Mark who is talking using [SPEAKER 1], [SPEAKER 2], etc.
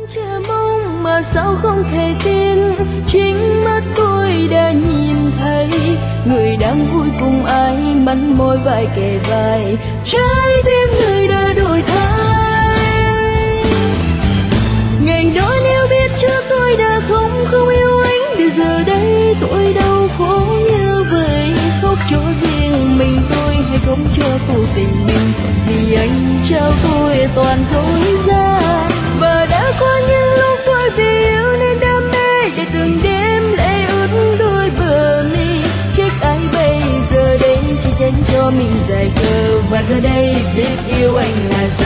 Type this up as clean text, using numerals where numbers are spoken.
[SPEAKER 1] chờ mong mà sao không thể tin, chính mắt tôi đã nhìn thấy người đang vui cùng ai, mắt môi vai kề vai, trái tim người đã đổi thay. Ngày đó nếu biết trước tôi đã không yêu anh, bây giờ đây tôi đau khổ như vậy, khóc cho riêng mình tôi hay khóc cho cuộc tình mình, vì anh trao tôi toàn dối gian. Và đã có những lúc tôi vì yêu nên đam mê, để từng đêm lệ ướt đôi bờ mi, trách ai bây giờ đây chỉ tránh cho mình dài khờ, và giờ đây biết yêu anh là sao.